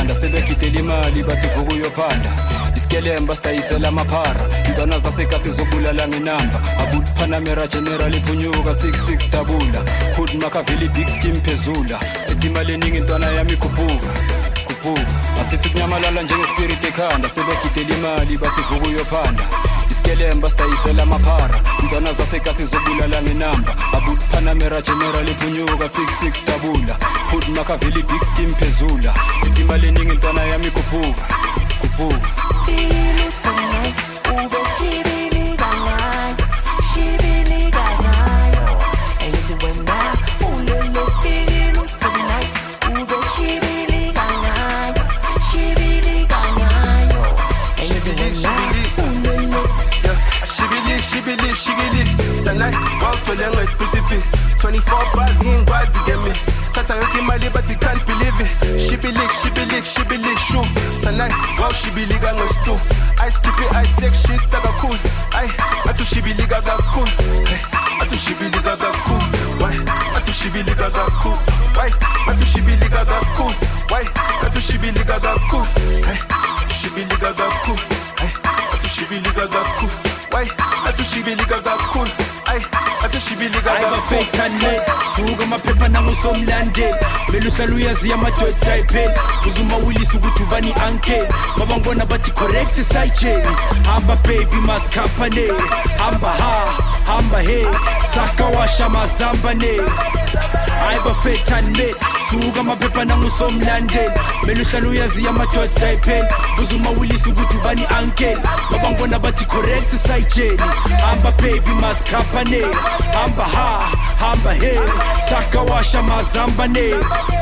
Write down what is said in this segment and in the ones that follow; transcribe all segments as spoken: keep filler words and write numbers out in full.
ekhanda sebegidela imali bathi vuka uyophanda isikelemba sitayisela amaphara intwana zasekasi zobulala nginamba abut Panamera General iphunyuka six six tabula hood makavili big scheme phezula ethi imali eningi intwana yami khuphuka khuphuka asithi kunyamalala njenge spirit ekhanda sebegidela imali bathi vuka uyophanda isikelemba sitayisela amaphara intwana zasekasi zobulala nginamba abut Panamera General iphunyuka six six tabula hood makavili big scheme phezula ethi imali eningi intwana yami khuphuka khuphuka feel it tonight ube shibili kangayo shibili kangayo engithi wena ulele feel it tonight ube shibili kangayo shibili kangayo engithi wena ulele shibili shibili shibili tonight wawugcwele ngesipithipi twenty-four bars ngingikwazi ngemi Tata yoke imali but he can't believe it Shibilik, shibilik, shibilik, shoo Tonight, wow shibiliga ngestu I skip it, I sex shit, saga cool I, atu shibiliga ga cool Hey, atu shibiliga ga cool Why, atu shibiliga ga cool Why, atu shibiliga ga cool Why, atu shibiliga ga cool Hey, shibiliga ga cool Hey, atu shibiliga ga cool Why, atu shibiliga ga cool Ay, atu shibiliga ga cool Suga maphepha nangusomlande Beluhlala uyaziya amadoda iphela Uzuma wilisa ukuthi ubani uncle Babangibona bathi correct side Hamba baby maskhaphane Hamba ha, hamba he Saka washa mazamba ne Ay bafethane Suga maphepha nangusomlande Beluhlala uyaziya amadoda iphela Uzuma wilisa ukuthi ubani uncle Babangibona bathi correct side Hamba baby maskhaphane Hamba ha, hamba he Saka washa mazamba ne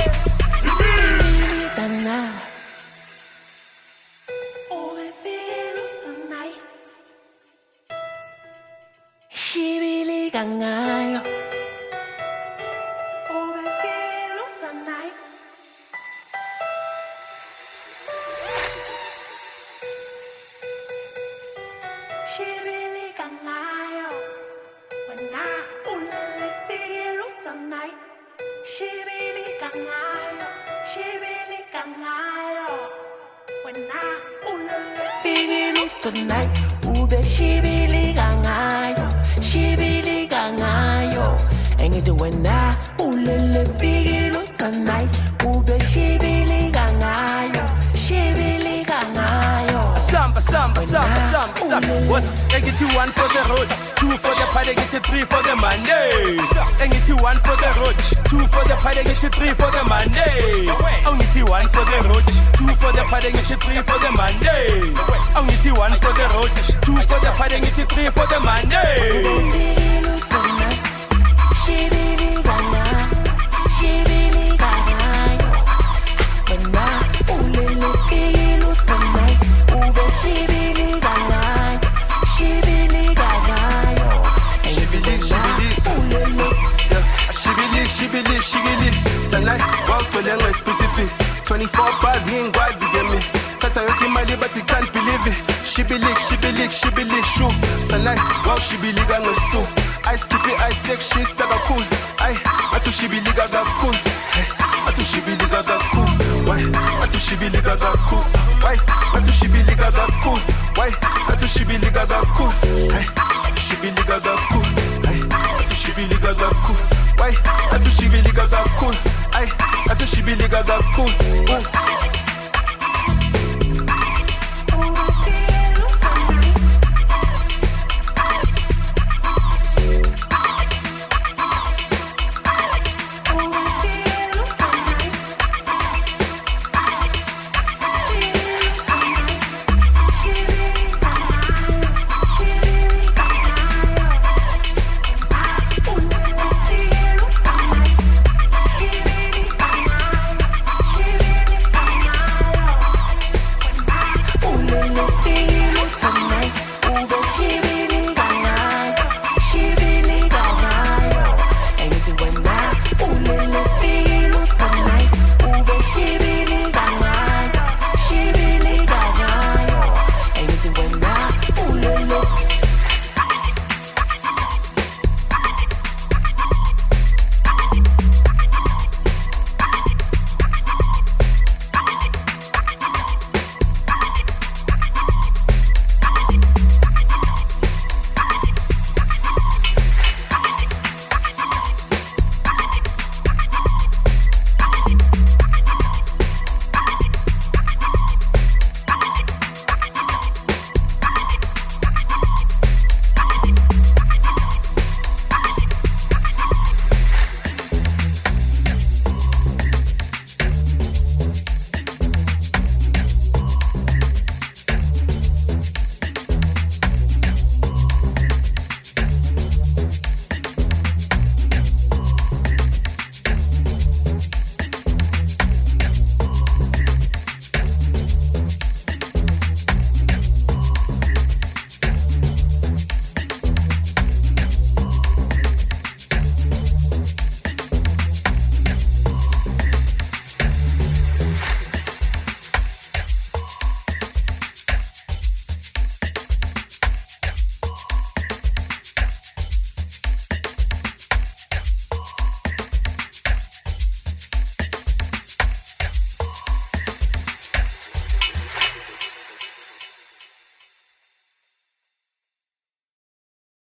Dana ube feel it tonight shibili kangayo ube feel it tonight shibili kangayo wena ulele feel it tonight shibili kangayo shibili kangayo wena ulele feel it tonight ube shibili kangayo shibili kangayo engithi wena ulele feel it tonight ube shibili kangayo shibili kangayo Samba, samba, samba, samba, samba. What? I get you one for the road, two for the party, get you three for the Monday. I get you one for the road, two for the party, get you three for the Monday. I get you one for the road, two for the party, get you three for the Monday. I get you one for the road, two for the party, get you three for the Monday. feel it tonight shibili kangayo shibili kangayo wena ulele feel it tonight ube shibili kangayo shibili kangayo Shibili, shibili, ulele yeah. Shibili, shibili, shibili. Tonight, wawugcwele ngesipithipi twenty-four bars ngingikwazi ngemi Tata yoke imali but he can't believe it Shibilik, shibilik, shibilik, shoo Tonight, wow shibiliga ngestu I skip it, I sex shit, saga cool I, atu shibiliga ga cool Hey, atu shibiliga ga cool Why, atu shibiliga ga cool Why, atu shibiliga ga cool Why, atu shibiliga ga cool Hey, shibiliga ga cool Hey, atu shibiliga ga cool Why, atu shibiliga ga cool Ay, atu shibiliga ga cool